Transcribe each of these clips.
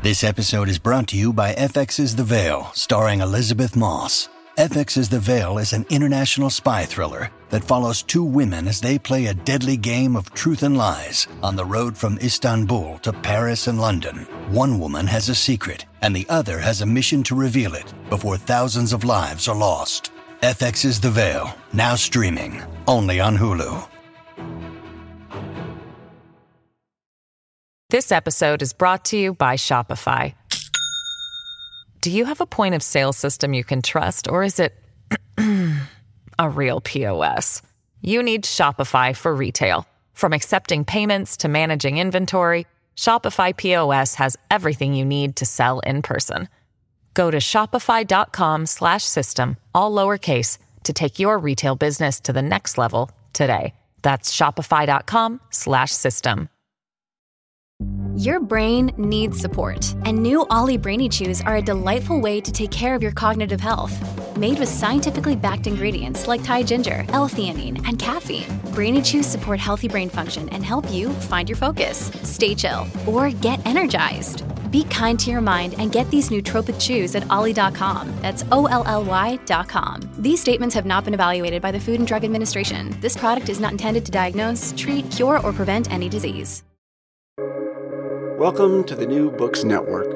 This episode is brought to you by FX's The Veil, starring Elizabeth Moss. FX's The Veil is an international spy thriller that follows two women as they play a deadly game of truth and lies on the road from Istanbul to Paris and London. One woman has a secret, and the other has a mission to reveal it before thousands of lives are lost. FX's The Veil, now streaming, only on Hulu. This episode is brought to you by Shopify. Do you have a point of sale system you can trust, or is it a real POS? You need Shopify for retail. From accepting payments to managing inventory, Shopify POS has everything you need to sell in person. Go to shopify.com/system, all lowercase, to take your retail business to the next level today. That's shopify.com/system. Your brain needs support, and new Ollie Brainy Chews are a delightful way to take care of your cognitive health. Made with scientifically backed ingredients like Thai ginger, L-theanine, and caffeine, Brainy Chews support healthy brain function and help you find your focus, stay chill, or get energized. Be kind to your mind and get these nootropic chews at ollie.com. That's OLLY.com. These statements have not been evaluated by the Food and Drug Administration. This product is not intended to diagnose, treat, cure, or prevent any disease. Welcome to the New Books Network.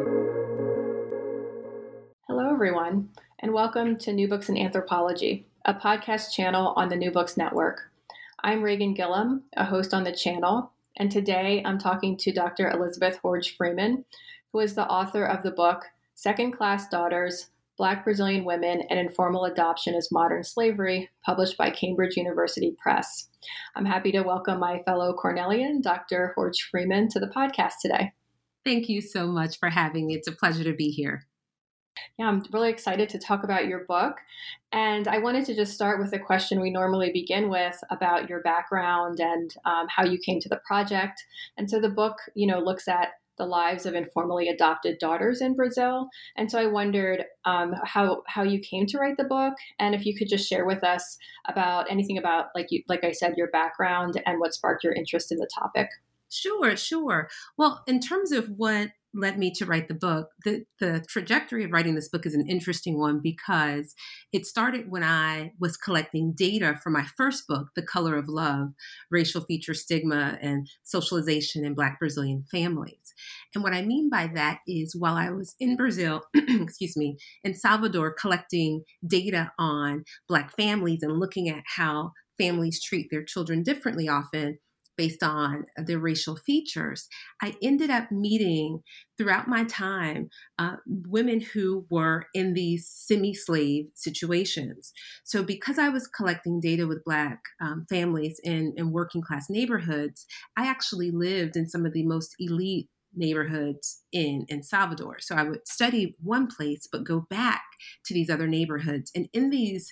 Hello, everyone, and welcome to New Books in Anthropology, a podcast channel on the New Books Network. I'm Reagan Gillum, a host on the channel, and today I'm talking to Dr. Elizabeth Horge Freeman, who is the author of the book Second Class Daughters, Black Brazilian Women and Informal Adoption as Modern Slavery, published by Cambridge University Press. I'm happy to welcome my fellow Cornellian, Dr. Horge Freeman, to the podcast today. Thank you so much for having me. It's a pleasure to be here. Yeah, I'm really excited to talk about your book. And I wanted to just start with a question we normally begin with about your background and how you came to the project. And so the book, looks at the lives of informally adopted daughters in Brazil. And so I wondered how you came to write the book, and if you could just share with us about anything about, like I said, your background and what sparked your interest in the topic. Sure. Well, in terms of what led me to write the book, the trajectory of writing this book is an interesting one because it started when I was collecting data for my first book, The Color of Love, Racial Feature Stigma and Socialization in Black Brazilian Families. And what I mean by that is while I was in Brazil, in Salvador, collecting data on Black families and looking at how families treat their children differently often, based on their racial features, I ended up meeting throughout my time women who were in these semi-slave situations. So because I was collecting data with Black families in working class neighborhoods, I actually lived in some of the most elite neighborhoods in Salvador. So I would study one place, but go back to these other neighborhoods. And in these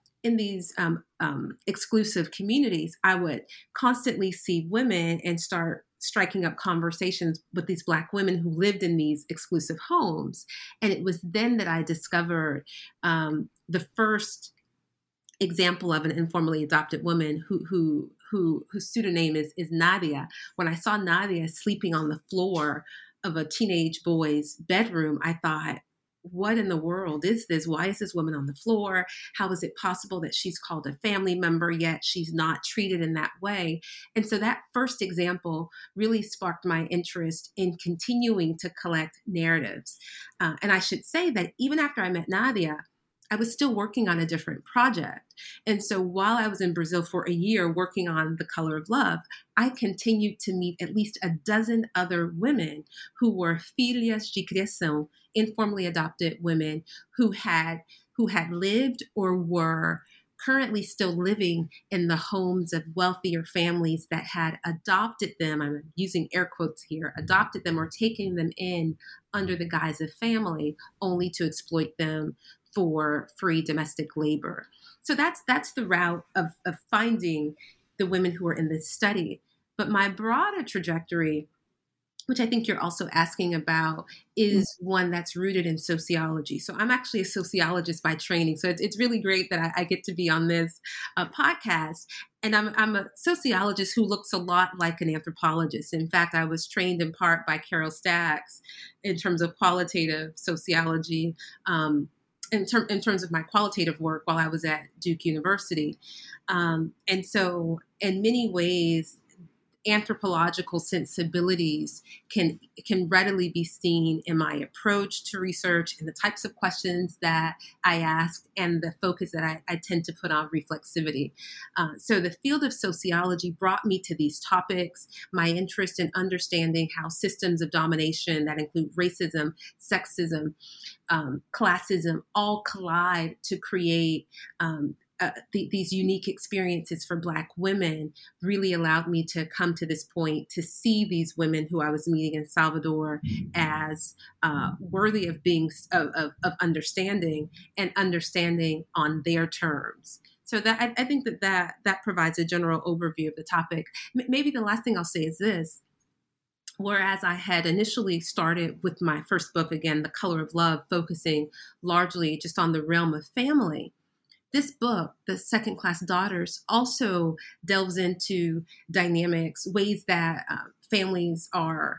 exclusive communities, I would constantly see women and start striking up conversations with these Black women who lived in these exclusive homes. And it was then that I discovered the first example of an informally adopted woman whose pseudonym is Nadia. When I saw Nadia sleeping on the floor of a teenage boy's bedroom, I thought, what in the world is this? Why is this woman on the floor? How is it possible that she's called a family member, yet she's not treated in that way? And so that first example really sparked my interest in continuing to collect narratives. And I should say that even after I met Nadia, I was still working on a different project. And so while I was in Brazil for a year working on The Color of Love, I continued to meet at least a dozen other women who were filhas de criação, informally adopted women who had lived or were currently still living in the homes of wealthier families that had adopted them, I'm using air quotes here, adopted them or taken them in under the guise of family, only to exploit them for free domestic labor. So that's the route of finding the women who are in this study. But my broader trajectory which I think you're also asking about, is one that's rooted in sociology. So I'm actually a sociologist by training. So it's really great that I get to be on this podcast. And I'm a sociologist who looks a lot like an anthropologist. In fact, I was trained in part by Carol Stacks in terms of qualitative sociology, in terms of my qualitative work while I was at Duke University. And so in many ways, anthropological sensibilities can readily be seen in my approach to research and the types of questions that I ask and the focus that I tend to put on reflexivity. So the field of sociology brought me to these topics, my interest in understanding how systems of domination that include racism, sexism, classism all collide to create these unique experiences for Black women really allowed me to come to this point to see these women who I was meeting in Salvador as worthy of being of understanding and understanding on their terms. So that I think that provides a general overview of the topic. Maybe the last thing I'll say is this. Whereas I had initially started with my first book, again, The Color of Love, focusing largely just on the realm of family, this book, The Second Class Daughters, also delves into dynamics, ways that families are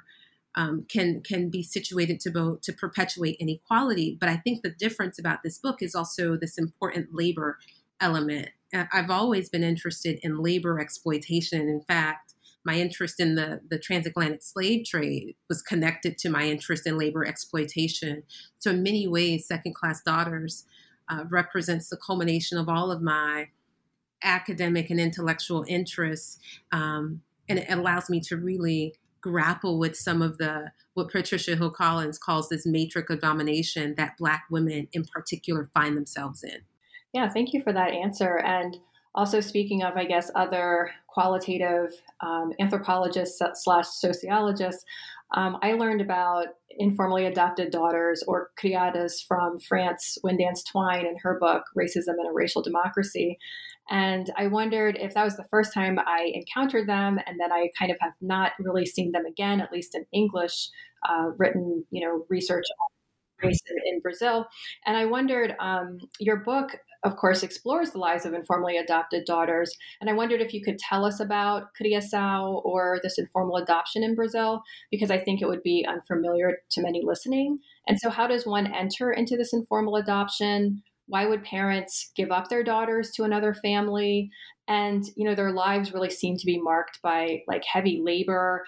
can be situated to perpetuate inequality. But I think the difference about this book is also this important labor element. I've always been interested in labor exploitation. In fact, my interest in the transatlantic slave trade was connected to my interest in labor exploitation. So in many ways, Second Class Daughters represents the culmination of all of my academic and intellectual interests. And it allows me to really grapple with some of what Patricia Hill Collins calls this matrix of domination that Black women in particular find themselves in. Yeah, thank you for that answer. And also speaking of, I guess, other qualitative anthropologists / sociologists, I learned about informally adopted daughters or criadas from France Windance Twine in her book, Racism and a Racial Democracy. And I wondered if that was the first time I encountered them, and then I kind of have not really seen them again, at least in English written, research on race in Brazil. And I wondered, your book, of course, explores the lives of informally adopted daughters. And I wondered if you could tell us about criação or this informal adoption in Brazil, because I think it would be unfamiliar to many listening. And so how does one enter into this informal adoption? Why would parents give up their daughters to another family? And, their lives really seem to be marked by like heavy labor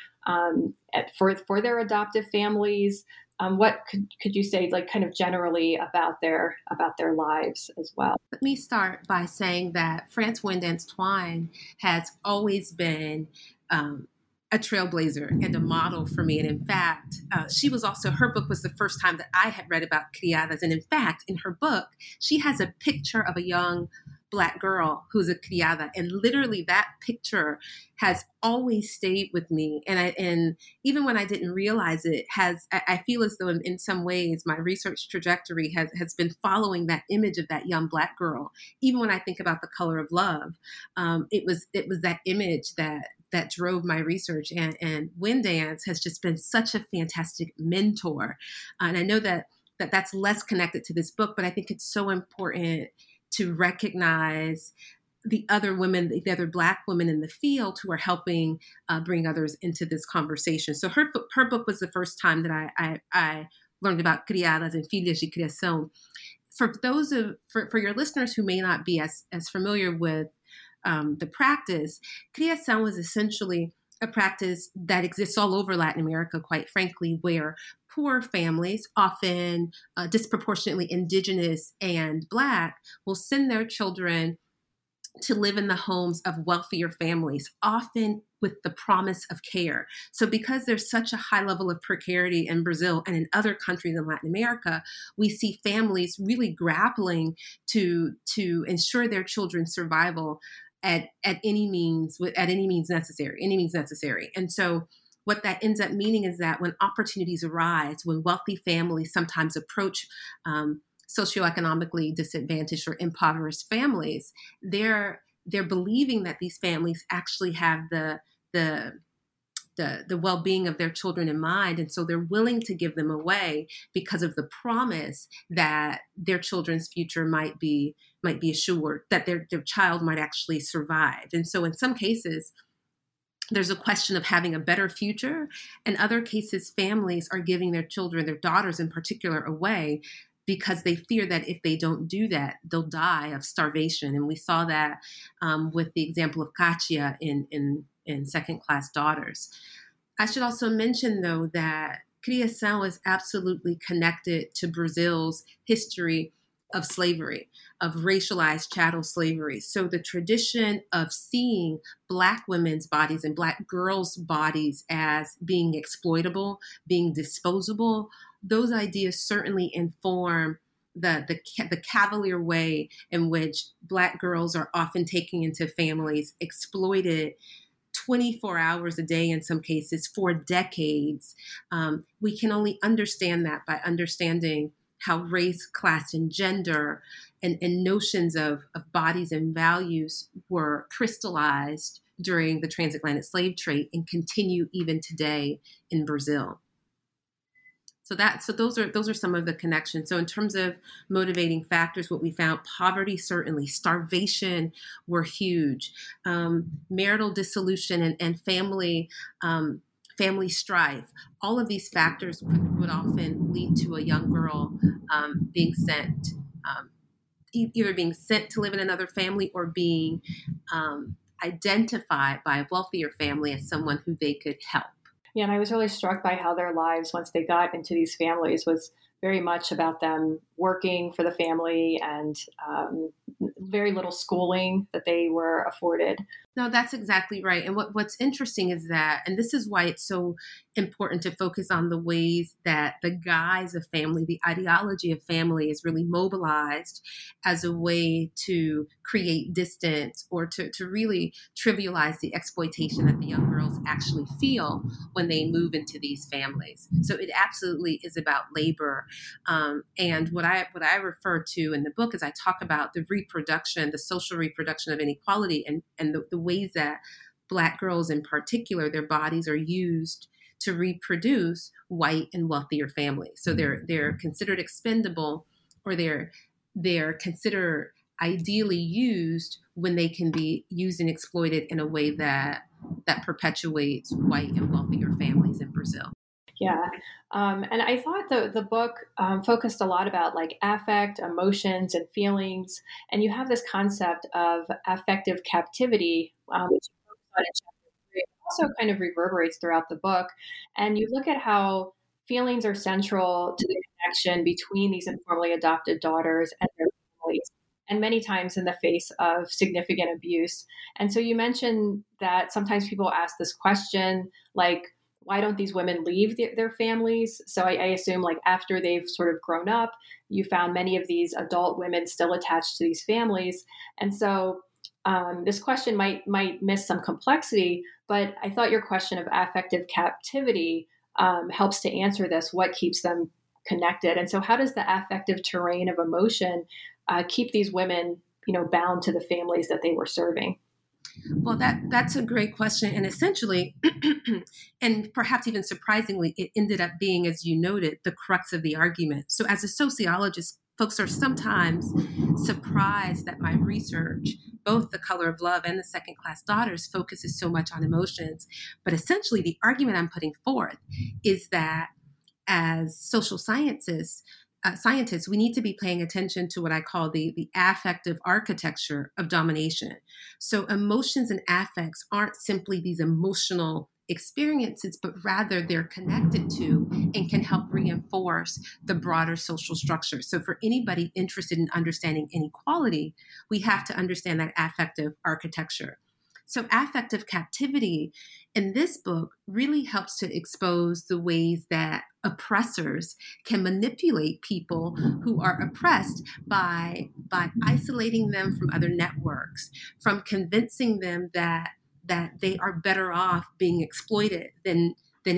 for their adoptive families. What could you say, like, kind of generally about their lives as well? Let me start by saying that France Windance Twine has always been a trailblazer and a model for me. And in fact, her book was the first time that I had read about criadas. And in fact, in her book, she has a picture of a young Black girl who's a criada. And literally that picture has always stayed with me. And even when I didn't realize it, I feel as though in some ways my research trajectory has been following that image of that young Black girl. Even when I think about The Color of Love, it was that image that drove my research. And Windance has just been such a fantastic mentor. And I know that's less connected to this book, but I think it's so important to recognize the other women, the other Black women in the field who are helping bring others into this conversation. So her book was the first time that I learned about criadas and filhas de criação. For your listeners who may not be as familiar with the practice, criação is essentially a practice that exists all over Latin America, quite frankly, where poor families, often disproportionately indigenous and Black, will send their children to live in the homes of wealthier families, often with the promise of care. So because there's such a high level of precarity in Brazil and in other countries in Latin America, we see families really grappling to ensure their children's survival at any means necessary. And so what that ends up meaning is that when opportunities arise, when wealthy families sometimes approach socioeconomically disadvantaged or impoverished families, they're believing that these families actually have the the well-being of their children in mind. And so they're willing to give them away because of the promise that their children's future might be assured, that their child might actually survive. And so in some cases, there's a question of having a better future. In other cases, families are giving their children, their daughters in particular, away because they fear that if they don't do that, they'll die of starvation. And we saw that with the example of Katia in Second Class Daughters. I should also mention, though, that criação is absolutely connected to Brazil's history of slavery, of racialized chattel slavery. So the tradition of seeing Black women's bodies and Black girls' bodies as being exploitable, being disposable, those ideas certainly inform the cavalier way in which Black girls are often taken into families, exploited 24 hours a day in some cases for decades. We can only understand that by understanding how race, class, and gender and notions of bodies and values were crystallized during the transatlantic slave trade and continue even today in Brazil. So those are some of the connections. So in terms of motivating factors, what we found, poverty, certainly, starvation were huge, marital dissolution and family strife. All of these factors would often lead to a young girl being sent, either being sent to live in another family or being identified by a wealthier family as someone who they could help. Yeah, and I was really struck by how their lives, once they got into these families, was very much about them working for the family and very little schooling that they were afforded. No, that's exactly right. And what's interesting is that, and this is why it's so important to focus on the ways that the guise of family, the ideology of family is really mobilized as a way to create distance or to really trivialize the exploitation that the young girls actually feel when they move into these families. So it absolutely is about labor. And what I refer to in the book is I talk about the reproduction, the social reproduction of inequality and the ways that Black girls in particular, their bodies are used to reproduce white and wealthier families. So they're considered expendable, or they're considered ideally used when they can be used and exploited in a way that perpetuates white and wealthier families in Brazil. Yeah. And I thought the book focused a lot about like affect, emotions, and feelings. And you have this concept of affective captivity, which you focus on in chapter 3. It also kind of reverberates throughout the book. And you look at how feelings are central to the connection between these informally adopted daughters and their families, and many times in the face of significant abuse. And so you mentioned that sometimes people ask this question, like, why don't these women leave their families? So I assume like after they've sort of grown up, you found many of these adult women still attached to these families. And so this question might miss some complexity, but I thought your question of affective captivity helps to answer this. What keeps them connected? And so how does the affective terrain of emotion keep these women, bound to the families that they were serving? Well, that's a great question. And essentially, and perhaps even surprisingly, it ended up being, as you noted, the crux of the argument. So as a sociologist, folks are sometimes surprised that my research, both The Color of Love and The Second Class Daughters, focuses so much on emotions. But essentially, the argument I'm putting forth is that as social scientists, we need to be paying attention to what I call the affective architecture of domination. So emotions and affects aren't simply these emotional experiences, but rather they're connected to and can help reinforce the broader social structure. So for anybody interested in understanding inequality, we have to understand that affective architecture. So affective captivity in this book really helps to expose the ways that oppressors can manipulate people who are oppressed by isolating them from other networks, from convincing them that they are better off being exploited than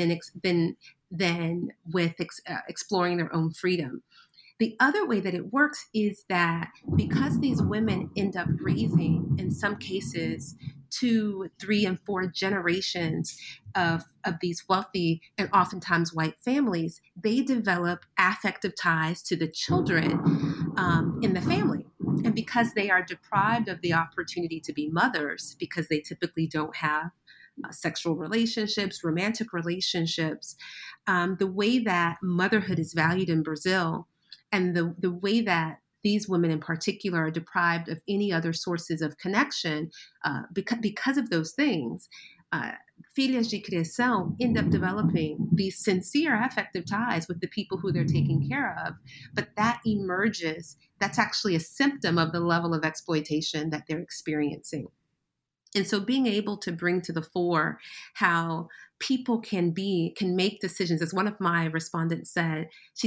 with exploring their own freedom. The other way that it works is that because these women end up raising, in some cases, 2, 3, and 4 generations of these wealthy and oftentimes white families, they develop affective ties to the children in the family. And because they are deprived of the opportunity to be mothers, because they typically don't have sexual relationships, romantic relationships, the way that motherhood is valued in Brazil, and the way that these women in particular are deprived of any other sources of connection because of those things, filhas de criação end up developing these sincere affective ties with the people who they're taking care of. But that emerges, that's actually a symptom of the level of exploitation that they're experiencing. And so being able to bring to the fore how people can make decisions, as one of my respondents said,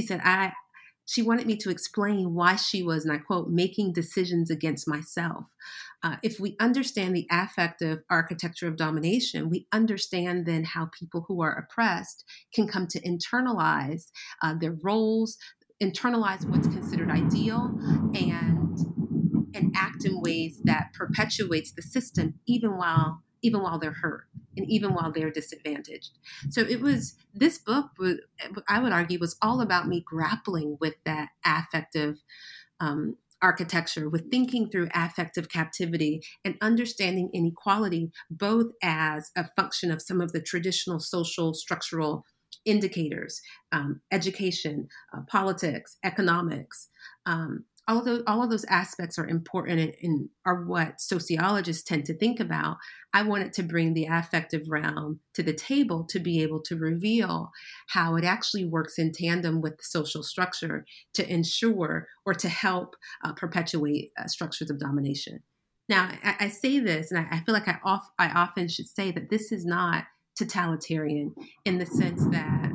she wanted me to explain why she was, and I quote, making decisions against myself. If we understand the affective architecture of domination, we understand then how people who are oppressed can come to internalize their roles, internalize what's considered ideal, and act in ways that perpetuates the system even while they're hurt and even while they're disadvantaged. So this book, I would argue, was all about me grappling with that affective architecture, with thinking through affective captivity and understanding inequality, both as a function of some of the traditional social structural indicators, education, politics, economics. All of those aspects are important and are what sociologists tend to think about. I wanted to bring the affective realm to the table to be able to reveal how it actually works in tandem with the social structure to ensure or to help perpetuate structures of domination. Now, I say this, and I feel like I often should say that this is not totalitarian in the sense that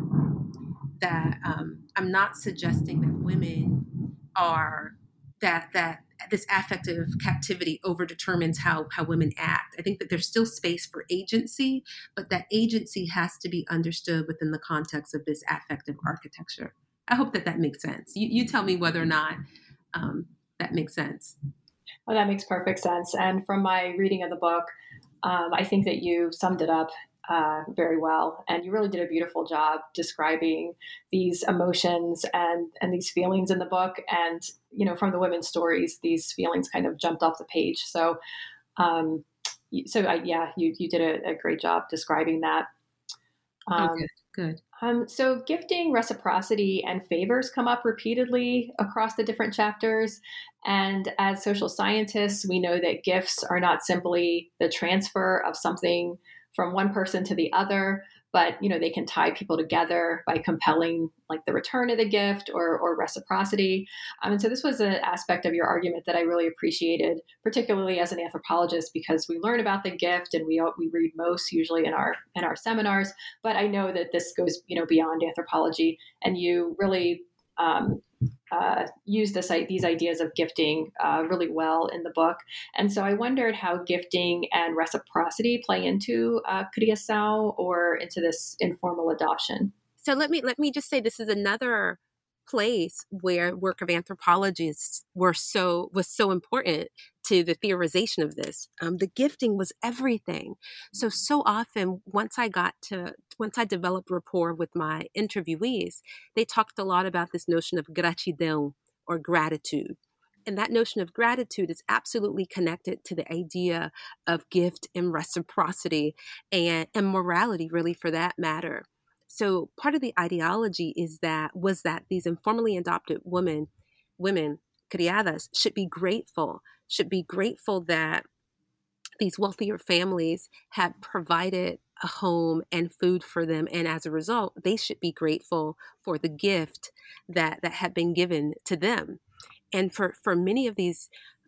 I'm not suggesting that women are that this affective captivity overdetermines how women act. I think that there's still space for agency, but that agency has to be understood within the context of this affective architecture. I hope that makes sense. You tell me whether or not that makes sense. Well, that makes perfect sense. And from my reading of the book, I think that you summed it up very well. And you really did a beautiful job describing these emotions and these feelings in the book. And, from the women's stories, these feelings kind of jumped off the page. So, you did a great job describing that. Good. So gifting, reciprocity, and favors come up repeatedly across the different chapters. And as social scientists, we know that gifts are not simply the transfer of something from one person to the other, but they can tie people together by compelling like the return of the gift or reciprocity. And so this was an aspect of your argument that I really appreciated, particularly as an anthropologist, because we learn about the gift and we read most usually in our seminars. But I know that this goes beyond anthropology, and you really use these ideas of gifting really well in the book. And so I wondered how gifting and reciprocity play into criação or into this informal adoption. So let me just say, this is another place where work of anthropologists was so important to the theorization of this. The gifting was everything. So often, once I developed rapport with my interviewees, they talked a lot about this notion of gratidão, or gratitude. And that notion of gratitude is absolutely connected to the idea of gift and reciprocity and morality, really, for that matter. So part of the ideology was that these informally adopted women, criadas, should be grateful that these wealthier families had provided a home and food for them. And as a result, they should be grateful for the gift that had been given to them. And for many of these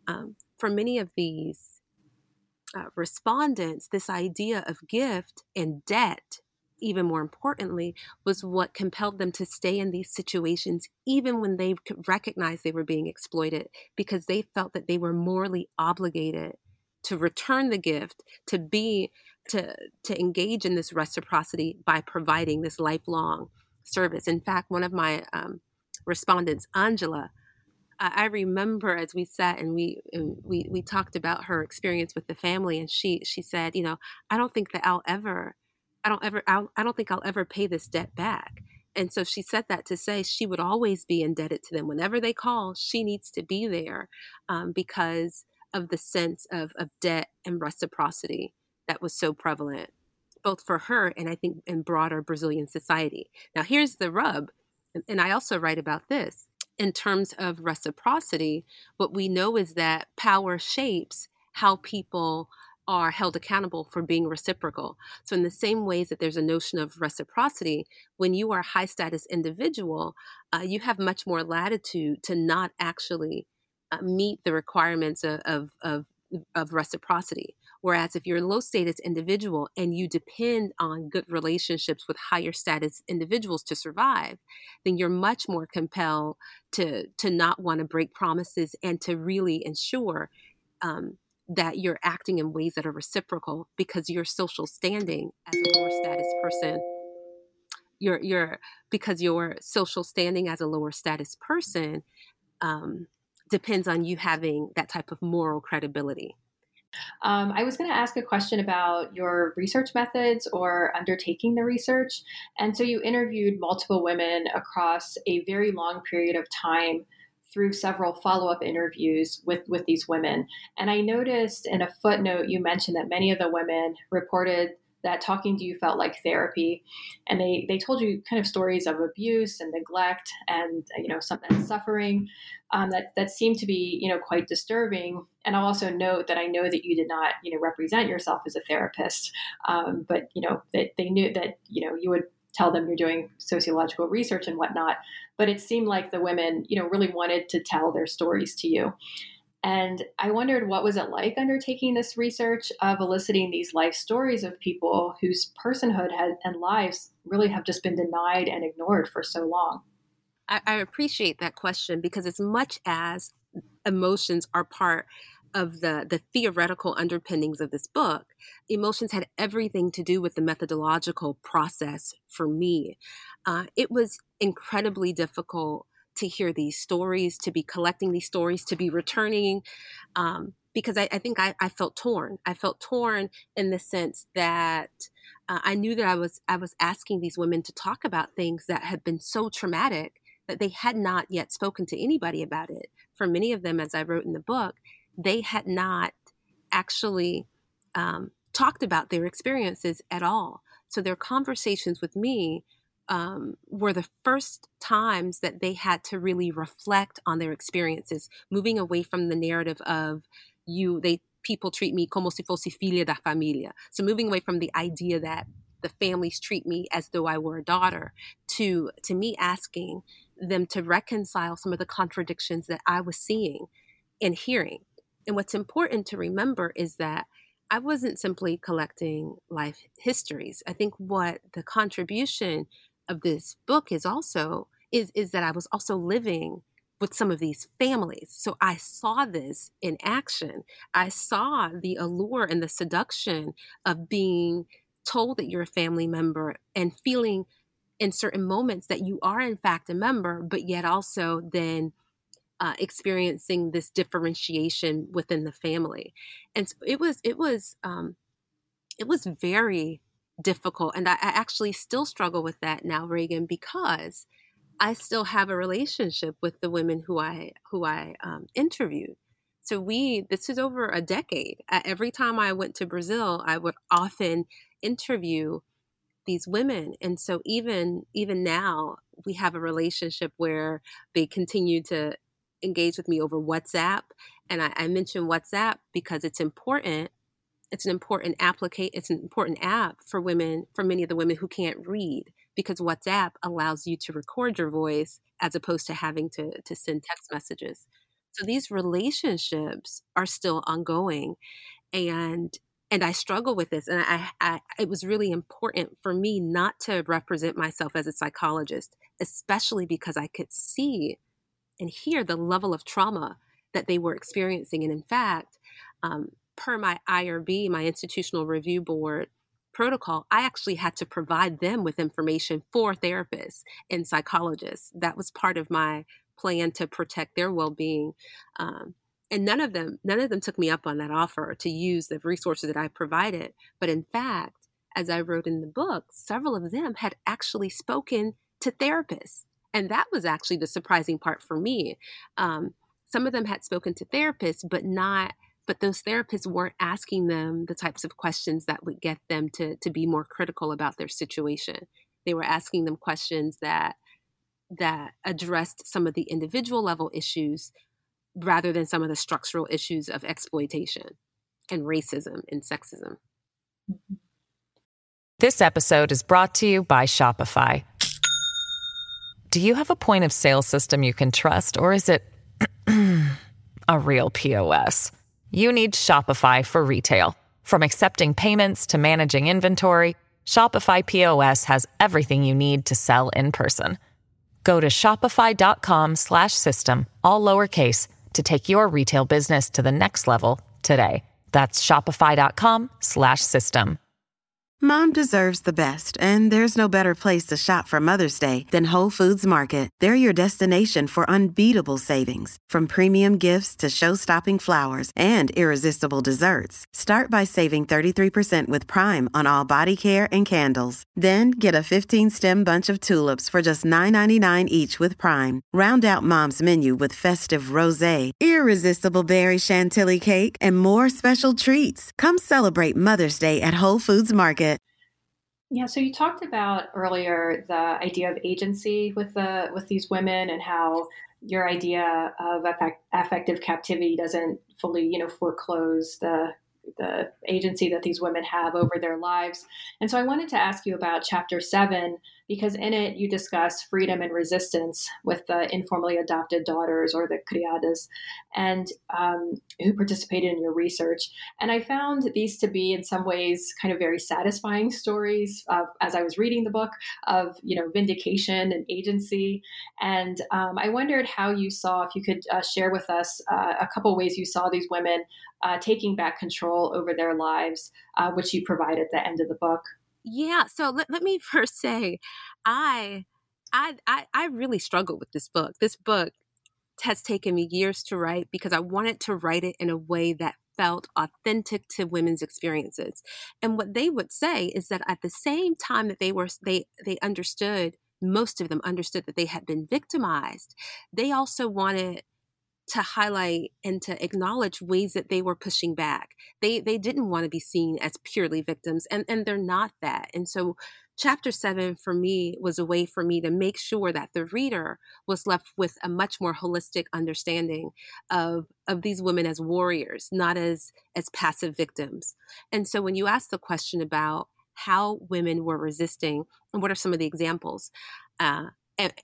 respondents, this idea of gift and debt, even more importantly, was what compelled them to stay in these situations, even when they could recognize they were being exploited, because they felt that they were morally obligated to return the gift, to engage in this reciprocity by providing this lifelong service. In fact, one of my respondents, Angela, I remember as we sat and we talked about her experience with the family, and she said, I don't think that I don't think I'll ever pay this debt back. And so she said that to say she would always be indebted to them. Whenever they call, she needs to be there because of the sense of debt and reciprocity that was so prevalent, both for her and I think in broader Brazilian society. Now, here's the rub, and I also write about this. In terms of reciprocity, what we know is that power shapes how people are held accountable for being reciprocal. So in the same ways that there's a notion of reciprocity, when you are a high status individual, you have much more latitude to not actually meet the requirements of reciprocity. Whereas if you're a low status individual and you depend on good relationships with higher status individuals to survive, then you're much more compelled to not want to break promises and to really ensure that you're acting in ways that are reciprocal because your social standing as a lower status person, because your social standing as a lower status person depends on you having that type of moral credibility. I was going to ask a question about your research methods or undertaking the research. And so you interviewed multiple women across a very long period of time through several follow-up interviews with these women. And I noticed in a footnote, you mentioned that many of the women reported that talking to you felt like therapy. And they told you kind of stories of abuse and neglect and, some suffering that seemed to be, quite disturbing. And I'll also note that I know that you did not, represent yourself as a therapist, but, that they knew that, you would tell them you're doing sociological research and whatnot. But it seemed like the women, really wanted to tell their stories to you. And I wondered, what was it like undertaking this research of eliciting these life stories of people whose personhood and lives really have just been denied and ignored for so long? I appreciate that question because as much as emotions are part of the theoretical underpinnings of this book, emotions had everything to do with the methodological process for me. It was incredibly difficult to hear these stories, to be collecting these stories, to be returning, because I think I felt torn. I felt torn in the sense that I knew that I was asking these women to talk about things that had been so traumatic that they had not yet spoken to anybody about it. For many of them, as I wrote in the book, they had not actually talked about their experiences at all. So their conversations with me were the first times that they had to really reflect on their experiences, moving away from the narrative of people treat me como si fosse filha da familia. So moving away from the idea that the families treat me as though I were a daughter to me asking them to reconcile some of the contradictions that I was seeing and hearing. And what's important to remember is that I wasn't simply collecting life histories. I think what the contribution of this book is also is that I was also living with some of these families. So I saw this in action. I saw the allure and the seduction of being told that you're a family member and feeling in certain moments that you are in fact a member, but yet also then experiencing this differentiation within the family. And so it was very difficult. And I actually still struggle with that now, Reagan, because I still have a relationship with the women who I interviewed. So this is over a decade. Every time I went to Brazil, I would often interview these women. And so even now, we have a relationship where they continue to engage with me over WhatsApp. And I mention WhatsApp because it's important. It's an important it's an important app for women, for many of the women who can't read, because WhatsApp allows you to record your voice as opposed to having to send text messages. So these relationships are still ongoing. And I struggle with this. And it was really important for me not to represent myself as a psychologist, especially because I could see and hear the level of trauma that they were experiencing. And in fact, per my IRB, my Institutional Review Board protocol, I actually had to provide them with information for therapists and psychologists. That was part of my plan to protect their well-being. And none of them took me up on that offer to use the resources that I provided. But in fact, as I wrote in the book, several of them had actually spoken to therapists. And that was actually the surprising part for me. Some of them had spoken to therapists, but those therapists weren't asking them the types of questions that would get them to be more critical about their situation. They were asking them questions that addressed some of the individual level issues rather than some of the structural issues of exploitation and racism and sexism. This episode is brought to you by Shopify. Do you have a point of sale system you can trust, or is it a real POS? You need Shopify for retail. From accepting payments to managing inventory, Shopify POS has everything you need to sell in person. Go to shopify.com/system, all lowercase, to take your retail business to the next level today. That's shopify.com/system. Mom deserves the best, and there's no better place to shop for Mother's Day than Whole Foods Market. They're your destination for unbeatable savings, from premium gifts to show-stopping flowers and irresistible desserts. Start by saving 33% with Prime on all body care and candles. Then get a 15-stem bunch of tulips for just $9.99 each with Prime. Round out Mom's menu with festive rosé, irresistible berry chantilly cake, and more special treats. Come celebrate Mother's Day at Whole Foods Market. Yeah, so you talked about earlier the idea of agency with these women, and how your idea of affective captivity doesn't fully, foreclose the agency that these women have over their lives. And so I wanted to ask you about Chapter 7, because in it you discuss freedom and resistance with the informally adopted daughters, or the criadas, and who participated in your research. And I found these to be in some ways kind of very satisfying stories as I was reading the book of, vindication and agency. And I wondered how you saw, if you could share with us a couple ways you saw these women taking back control over their lives, which you provide at the end of the book. Yeah. So let me first say, I really struggled with this book. This book has taken me years to write because I wanted to write it in a way that felt authentic to women's experiences. And what they would say is that at the same time that they understood, most of them understood that they had been victimized, they also wanted to highlight and to acknowledge ways that they were pushing back. They didn't want to be seen as purely victims, and they're not that. And so Chapter 7 for me was a way for me to make sure that the reader was left with a much more holistic understanding of these women as warriors, not as passive victims. And so when you ask the question about how women were resisting and what are some of the examples, and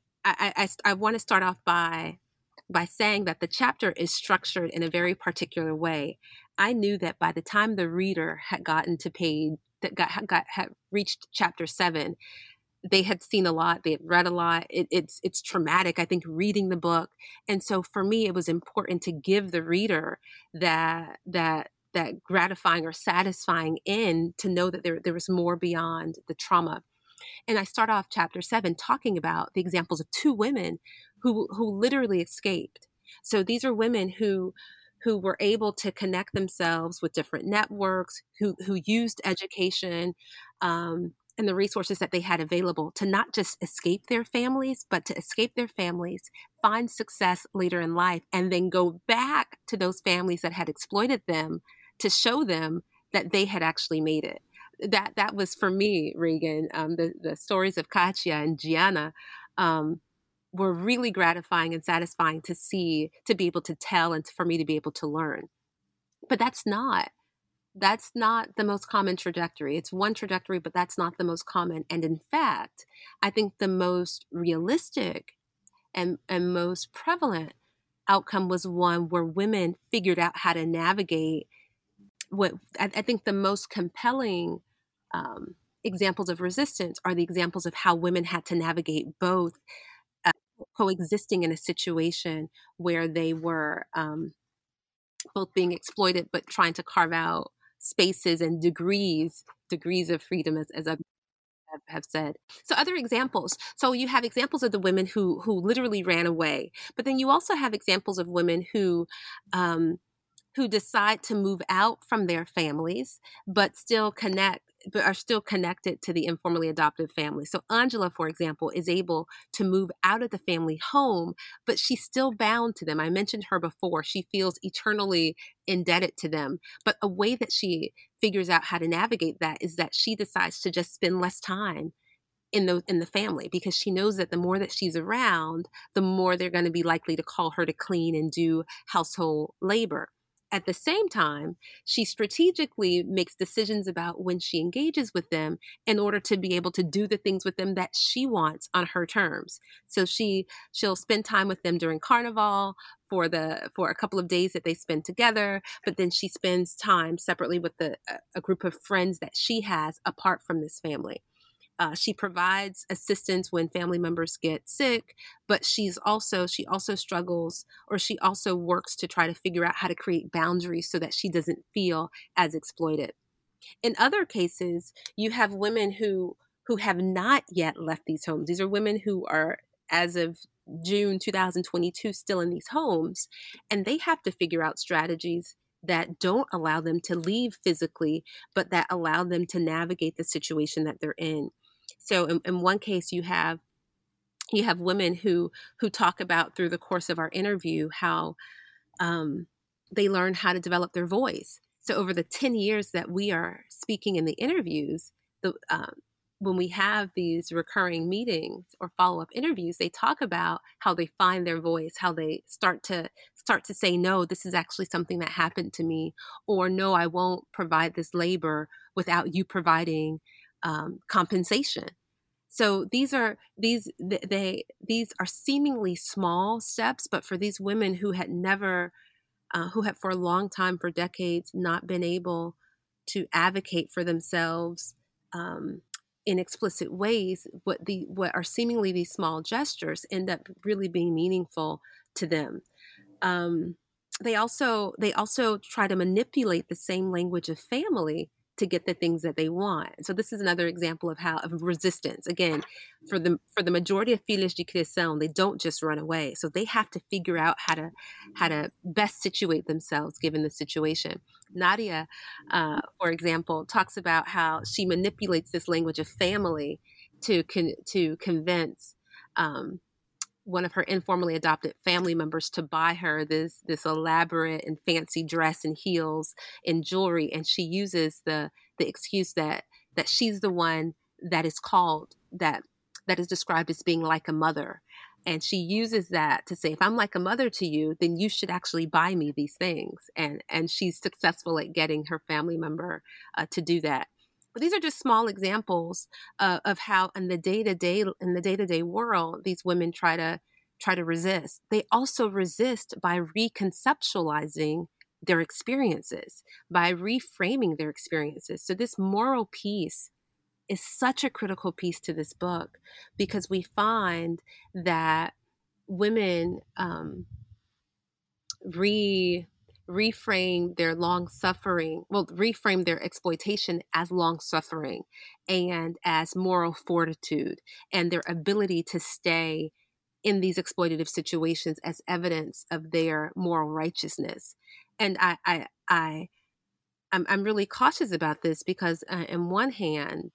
I want to start off by saying that the chapter is structured in a very particular way. I knew that by the time the reader had gotten to had reached Chapter 7, they had seen a lot, they had read a lot. It's traumatic, I think, reading the book. And so for me, it was important to give the reader that gratifying or satisfying end to know that there was more beyond the trauma. And I start off Chapter 7 talking about the examples of two women who literally escaped. So these are women who were able to connect themselves with different networks, who used education and the resources that they had available to not just escape their families, but to escape their families, find success later in life, and then go back to those families that had exploited them to show them that they had actually made it. That was for me, Reagan, the stories of Katia and Gianna were really gratifying and satisfying to see, to be able to tell, and for me to be able to learn. But that's not the most common trajectory. It's one trajectory, but that's not the most common. And in fact, I think the most realistic and most prevalent outcome was one where women figured out how to navigate what I think the most compelling examples of resistance are the examples of how women had to navigate both coexisting in a situation where they were both being exploited, but trying to carve out spaces and degrees of freedom, as I've have said. So other examples. So you have examples of the women who literally ran away, but then you also have examples of women who decide to move out from their families, but are still connected to the informally adopted family. So Angela, for example, is able to move out of the family home, but she's still bound to them. I mentioned her before. She feels eternally indebted to them. But a way that she figures out how to navigate that is that she decides to just spend less time in the family, because she knows that the more that she's around, the more they're going to be likely to call her to clean and do household labor. At the same time, she strategically makes decisions about when she engages with them in order to be able to do the things with them that she wants on her terms. So she'll spend time with them during Carnival for a couple of days that they spend together, but then she spends time separately with a group of friends that she has apart from this family. She provides assistance when family members get sick, but she also struggles, or she also works to try to figure out how to create boundaries so that she doesn't feel as exploited. In other cases, you have women who have not yet left these homes. These are women who are, as of June 2022, still in these homes, and they have to figure out strategies that don't allow them to leave physically, but that allow them to navigate the situation that they're in. So in one case, you have women who talk about, through the course of our interview, how they learn how to develop their voice. So over the 10 years that we are speaking in the interviews, when we have these recurring meetings or follow-up interviews, they talk about how they find their voice, how they start to say, no, this is actually something that happened to me, or no, I won't provide this labor without you providing compensation. So these are seemingly small steps, but for these women who had for a long time, for decades, not been able to advocate for themselves in explicit ways, what are seemingly these small gestures end up really being meaningful to them. They also try to manipulate the same language of family to get the things that they want. So this is another example of resistance. Again, for the majority of filhas de criação, they don't just run away. So they have to figure out how to best situate themselves given the situation. Nadia, for example, talks about how she manipulates this language of family to convince one of her informally adopted family members to buy her this elaborate and fancy dress and heels and jewelry. And she uses the excuse that she's the one that is described as being like a mother. And she uses that to say, if I'm like a mother to you, then you should actually buy me these things. And she's successful at getting her family member to do that. But these are just small examples of how in the day-to-day world, these women try to resist. They also resist by reconceptualizing their experiences, by reframing their experiences. So this moral piece is such a critical piece to this book, because we find that women reframe their exploitation as long suffering and as moral fortitude, and their ability to stay in these exploitative situations as evidence of their moral righteousness. And I'm really cautious about this, because on one hand,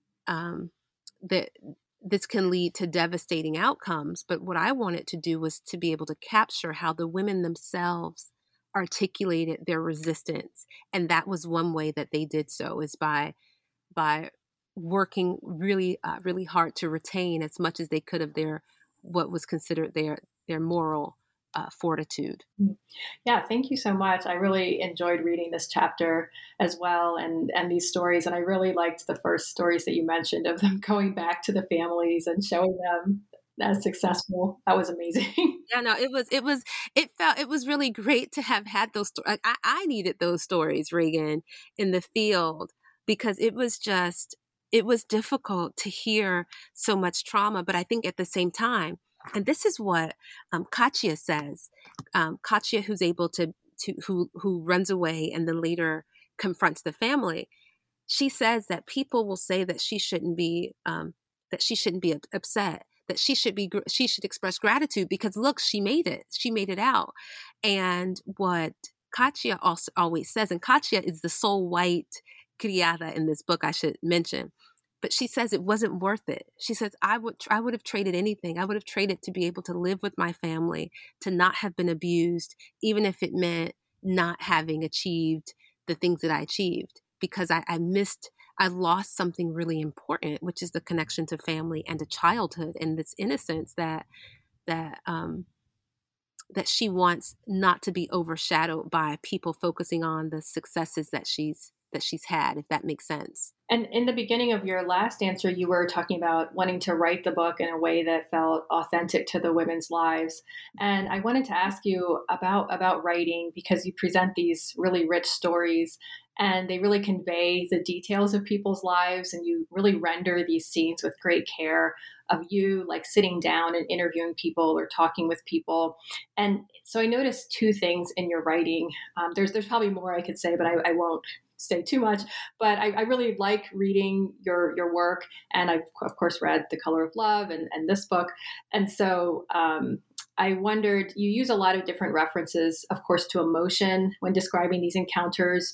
this can lead to devastating outcomes. But what I wanted to do was to be able to capture how the women themselves articulated their resistance. And that was one way that they did so, is by working really, really hard to retain as much as they could of what was considered their moral fortitude. Yeah, thank you so much. I really enjoyed reading this chapter as well, and these stories. And I really liked the first stories that you mentioned of them going back to the families and showing them as successful. That was amazing. Yeah, no, it was really great to have had those stories. I needed those stories, Reagan, in the field, because it was difficult to hear so much trauma. But I think at the same time, and this is what Katia says, Katia, who's able who runs away and then later confronts the family. she says that people will say that she shouldn't be upset, that she should express gratitude because look, she made it out. And what Katya also always says, and Katya is the sole white criada in this book, I should mention, but she says it wasn't worth it. She says, I would have traded anything. I would have traded to be able to live with my family, to not have been abused, even if it meant not having achieved the things that I achieved, because I lost something really important, which is the connection to family and to childhood and this innocence that she wants not to be overshadowed by people focusing on the successes that she's had, if that makes sense. And in the beginning of your last answer, you were talking about wanting to write the book in a way that felt authentic to the women's lives. And I wanted to ask you about writing, because you present these really rich stories and they really convey the details of people's lives, and you really render these scenes with great care of you like sitting down and interviewing people or talking with people. And so I noticed two things in your writing. There's probably more I could say, but I won't say too much, but I really like reading your work. And I've, of course, read The Color of Love and this book. And so I wondered, you use a lot of different references, of course, to emotion when describing these encounters,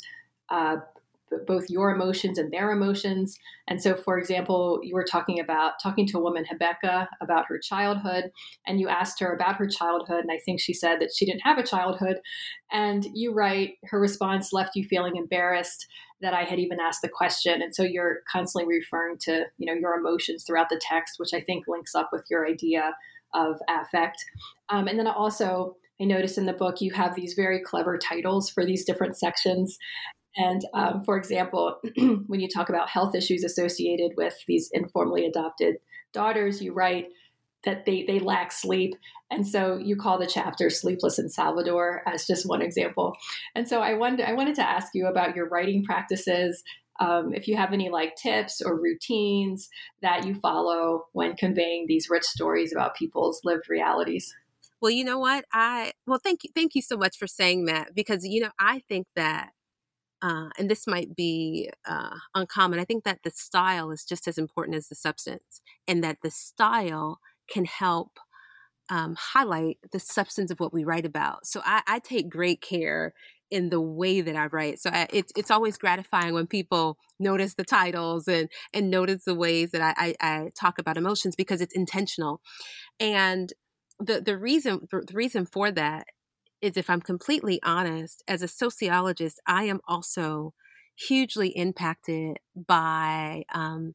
both your emotions and their emotions. And so, for example, you were talking to a woman, Rebecca, about her childhood, and you asked her about her childhood. And I think she said that she didn't have a childhood. And you write, her response left you feeling embarrassed that I had even asked the question. And so you're constantly referring to, your emotions throughout the text, which I think links up with your idea of affect. And then also, I noticed in the book, you have these very clever titles for these different sections. And for example, when you talk about health issues associated with these informally adopted daughters, you write that they lack sleep. And so you call the chapter Sleepless in Salvador as just one example. And so I wanted to ask you about your writing practices, if you have any like tips or routines that you follow when conveying these rich stories about people's lived realities. Well, you know what? Thank you so much for saying that, because, I think that and this might be uncommon. I think that the style is just as important as the substance, and that the style can help highlight the substance of what we write about. So I take great care in the way that I write. So it's always gratifying when people notice the titles and notice the ways that I talk about emotions, because it's intentional. And the reason for that is, if I'm completely honest, as a sociologist, I am also hugely impacted by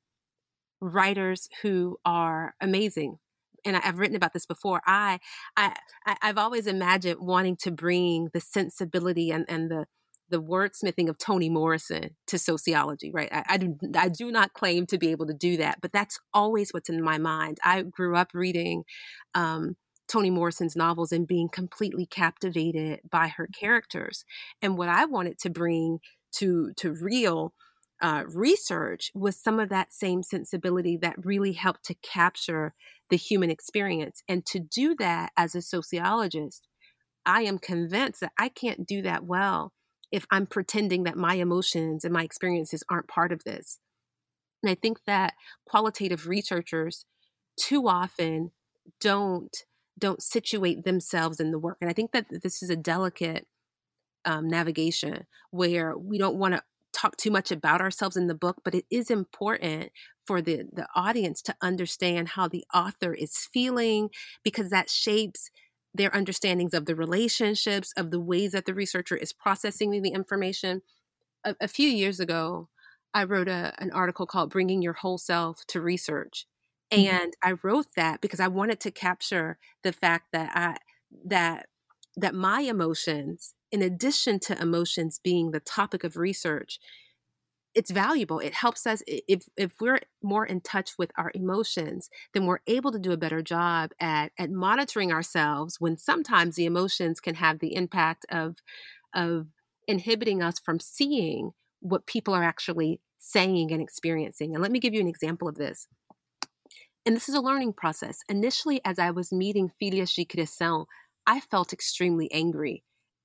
writers who are amazing. And I've written about this before. I've always imagined wanting to bring the sensibility and the wordsmithing of Toni Morrison to sociology, right? I do not claim to be able to do that, but that's always what's in my mind. I grew up reading Toni Morrison's novels and being completely captivated by her characters. And what I wanted to bring to real research was some of that same sensibility that really helped to capture the human experience. And to do that as a sociologist, I am convinced that I can't do that well if I'm pretending that my emotions and my experiences aren't part of this. And I think that qualitative researchers too often don't situate themselves in the work. And I think that this is a delicate navigation where we don't want to talk too much about ourselves in the book, but it is important for the audience to understand how the author is feeling, because that shapes their understandings of the relationships, of the ways that the researcher is processing the information. A few years ago, I wrote an article called Bringing Your Whole Self to Research. And I wrote that because I wanted to capture the fact that that my emotions, in addition to emotions being the topic of research, it's valuable. It helps us. If we're more in touch with our emotions, then we're able to do a better job at monitoring ourselves, when sometimes the emotions can have the impact of inhibiting us from seeing what people are actually saying and experiencing. And let me give you an example of this. And this is a learning process. Initially, as I was meeting Philia Gicresson, I felt extremely angry.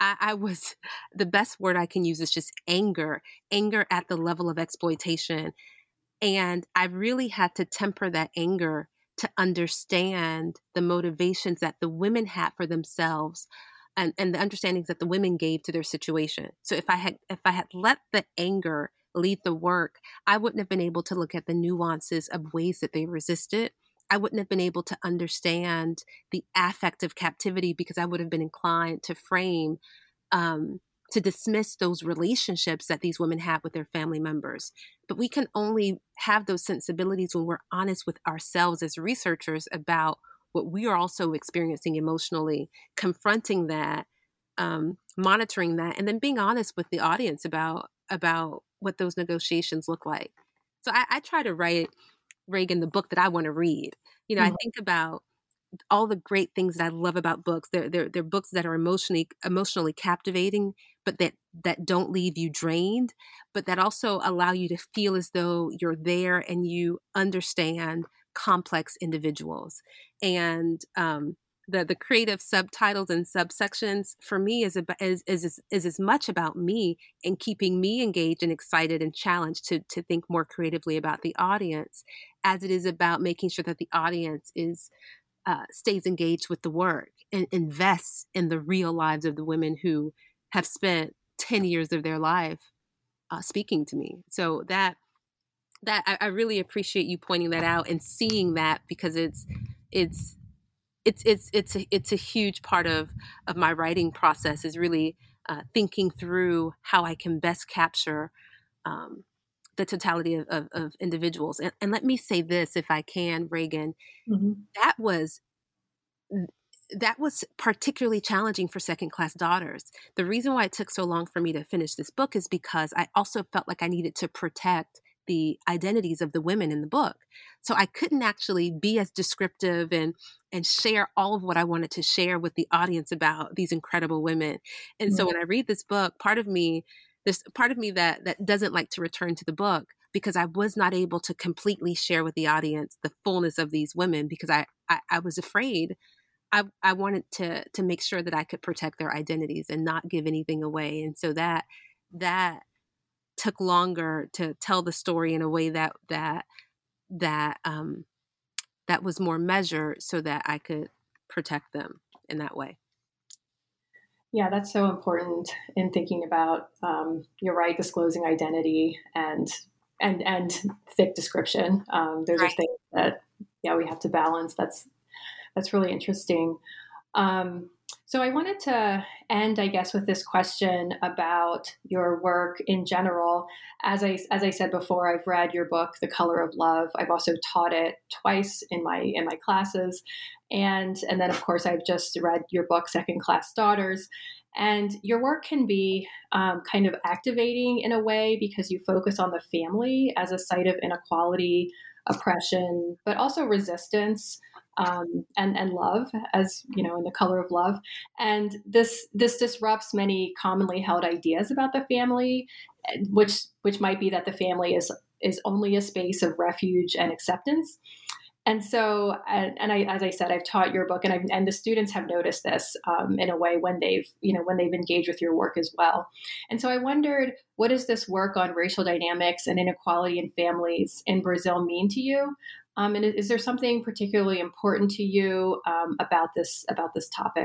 I was, the best word I can use is just anger at the level of exploitation. And I really had to temper that anger to understand the motivations that the women had for themselves, and the understandings that the women gave to their situation. So if I had let the anger lead the work, I wouldn't have been able to look at the nuances of ways that they resisted. I wouldn't have been able to understand the affective captivity, because I would have been inclined to frame, to dismiss those relationships that these women have with their family members. But we can only have those sensibilities when we're honest with ourselves as researchers about what we are also experiencing emotionally, confronting that, monitoring that, and then being honest with the audience about what those negotiations look like. So I try to write, Reagan, the book that I want to read. I think about all the great things that I love about books. They're books that are emotionally captivating, but that don't leave you drained, but that also allow you to feel as though you're there and you understand complex individuals. And the creative subtitles and subsections for me is as much about me and keeping me engaged and excited and challenged to think more creatively about the audience, as it is about making sure that the audience stays engaged with the work and invests in the real lives of the women who have spent 10 years of their life speaking to me. So that I really appreciate you pointing that out and seeing that, because it's a huge part of my writing process, is really thinking through how I can best capture the totality of individuals. And let me say this, if I can, Reagan, that was particularly challenging for second-class daughters. The reason why it took so long for me to finish this book is because I also felt like I needed to protect the identities of the women in the book. So I couldn't actually be as descriptive and share all of what I wanted to share with the audience about these incredible women. And so when I read this book, there's part of me that doesn't like to return to the book, because I was not able to completely share with the audience the fullness of these women, because I was afraid. I wanted to make sure that I could protect their identities and not give anything away. And so that took longer to tell the story in a way that was more measured, so that I could protect them in that way. Yeah, that's so important in thinking about, you're right, disclosing identity and thick description. Those are things that, we have to balance. That's really interesting. So I wanted to end, I guess, with this question about your work in general. As I said before, I've read your book, The Color of Love. I've also taught it twice in my classes, and then of course I've just read your book, Second Class Daughters. And your work can be kind of activating in a way, because you focus on the family as a site of inequality, oppression, but also resistance. And love, as in The Color of Love. And this disrupts many commonly held ideas about the family, which might be that the family is only a space of refuge and acceptance. And so, as I said, I've taught your book, and the students have noticed this in a way when they've engaged with your work as well. And so I wondered, what does this work on racial dynamics and inequality in families in Brazil mean to you? And is there something particularly important to you about this topic?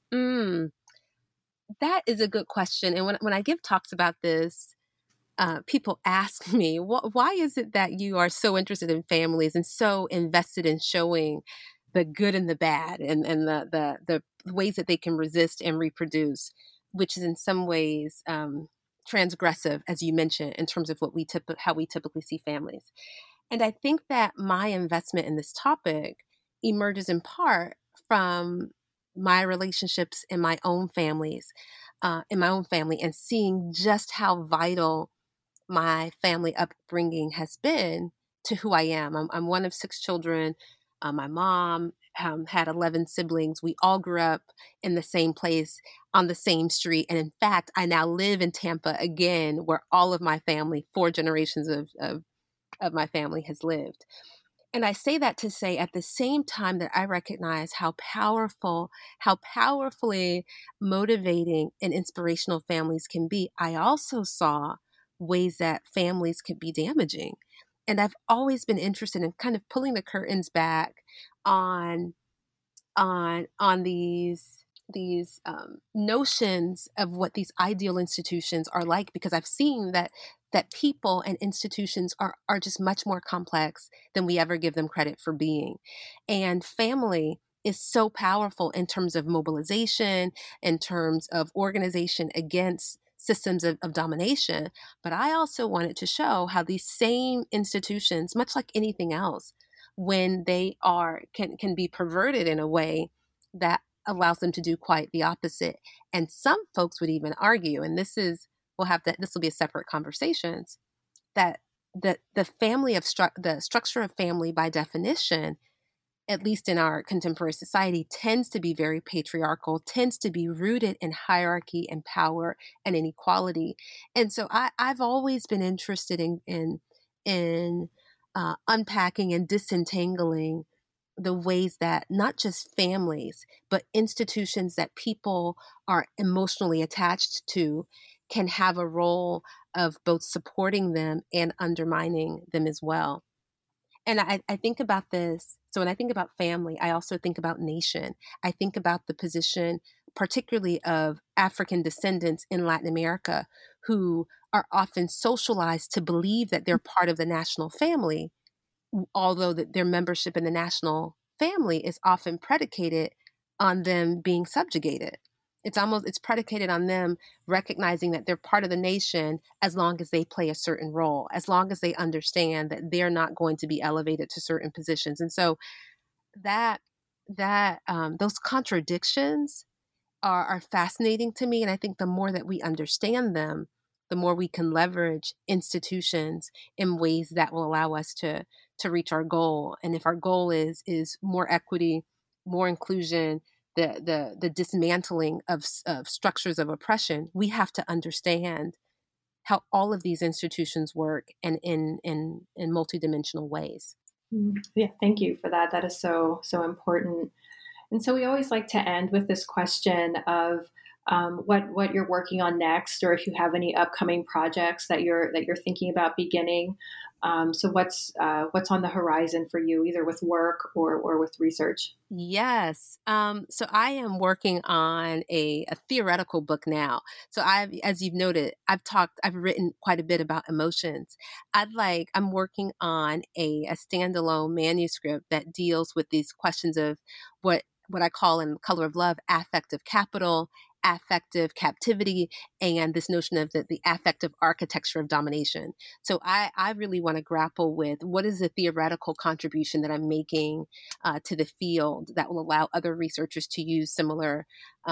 That is a good question. And when I give talks about this, people ask me, why is it that you are so interested in families and so invested in showing the good and the bad and the ways that they can resist and reproduce, which is in some ways transgressive, as you mentioned, in terms of how we typically see families. And I think that my investment in this topic emerges in part from my relationships in my own family, and seeing just how vital my family upbringing has been to who I am. I'm one of 6 children. My mom had 11 siblings. We all grew up in the same place on the same street. And in fact, I now live in Tampa again, where all of my family, 4 generations of my family has lived. And I say that to say at the same time that I recognize how powerfully motivating and inspirational families can be, I also saw ways that families can be damaging. And I've always been interested in kind of pulling the curtains back on these notions of what these ideal institutions are like, because I've seen that people and institutions are just much more complex than we ever give them credit for being. And family is so powerful in terms of mobilization, in terms of organization against systems of domination. But I also wanted to show how these same institutions, much like anything else, when they can be perverted in a way that allows them to do quite the opposite. And some folks would even argue, and this will be a separate conversation, that the structure of family by definition, at least in our contemporary society, tends to be very patriarchal, tends to be rooted in hierarchy and power and inequality. And so I've always been interested in unpacking and disentangling the ways that not just families, but institutions that people are emotionally attached to can have a role of both supporting them and undermining them as well. And I think about this. So when I think about family, I also think about nation. I think about the position, particularly of African descendants in Latin America, who are often socialized to believe that they're part of the national family, although their membership in the national family is often predicated on them being subjugated. It's predicated on them recognizing that they're part of the nation as long as they play a certain role, as long as they understand that they're not going to be elevated to certain positions. And so those contradictions are fascinating to me. And I think the more that we understand them, the more we can leverage institutions in ways that will allow us to reach our goal. And if our goal is more equity, more inclusion, the dismantling of structures of oppression, we have to understand how all of these institutions work and in multidimensional ways. Yeah, thank you for that. That is so important. And so we always like to end with this question of what you're working on next, or if you have any upcoming projects that you're thinking about beginning. So what's on the horizon for you, either with work or with research? Yes. So I am working on a theoretical book now. So as you've noted, I've written quite a bit about emotions. I'm working on a standalone manuscript that deals with these questions of what I call in Color of Love, affective capital, affective captivity, and this notion of the affective architecture of domination. So I really want to grapple with what is the theoretical contribution that I'm making to the field that will allow other researchers to use similar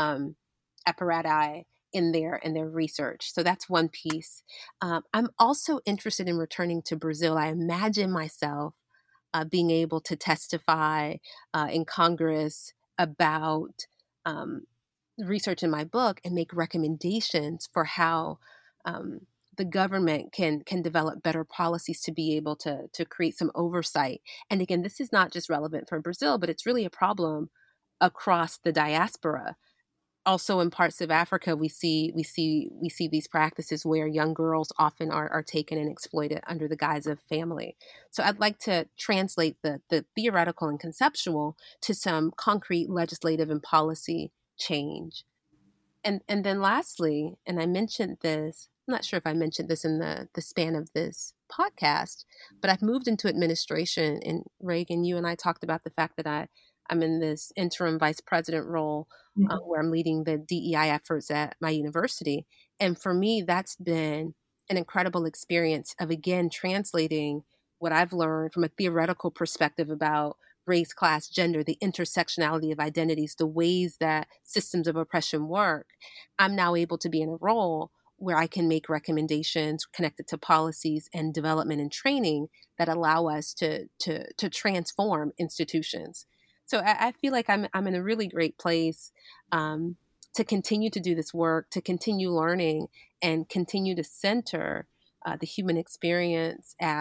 apparati in their research. So that's one piece. I'm also interested in returning to Brazil. I imagine myself being able to testify in Congress about research in my book and make recommendations for how the government can develop better policies to be able to create some oversight. And again, this is not just relevant for Brazil, but it's really a problem across the diaspora. Also in parts of Africa, we see these practices where young girls often are taken and exploited under the guise of family. So I'd like to translate the theoretical and conceptual to some concrete legislative and policy change. And then lastly, and I mentioned this, I'm not sure if I mentioned this in the span of this podcast, but I've moved into administration. And Reagan, you and I talked about the fact that I'm in this interim vice president role where I'm leading the DEI efforts at my university. And for me, that's been an incredible experience of, again, translating what I've learned from a theoretical perspective about race, class, gender, the intersectionality of identities, the ways that systems of oppression work. I'm now able to be in a role where I can make recommendations connected to policies and development and training that allow us to transform institutions. So I feel like I'm in a really great place to continue to do this work, to continue learning, and continue to center the human experience as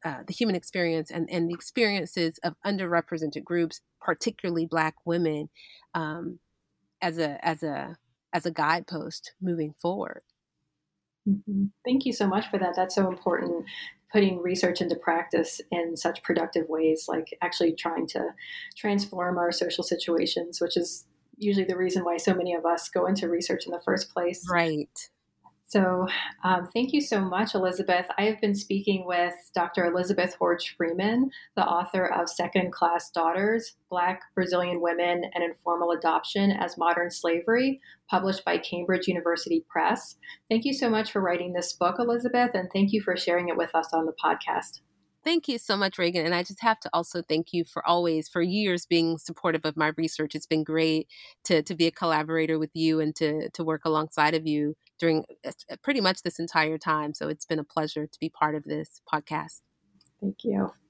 the human experience and the experiences of underrepresented groups, particularly Black women, as a guidepost moving forward. Mm-hmm. Thank you so much for that. That's so important, putting research into practice in such productive ways, like actually trying to transform our social situations, which is usually the reason why so many of us go into research in the first place. Right. So thank you so much, Elizabeth. I have been speaking with Dr. Elizabeth Horch Freeman, the author of Second Class Daughters, Black Brazilian Women and Informal Adoption as Modern Slavery, published by Cambridge University Press. Thank you so much for writing this book, Elizabeth, and thank you for sharing it with us on the podcast. Thank you so much, Reagan. And I just have to also thank you for years being supportive of my research. It's been great to be a collaborator with you and to work alongside of you during pretty much this entire time. So it's been a pleasure to be part of this podcast. Thank you.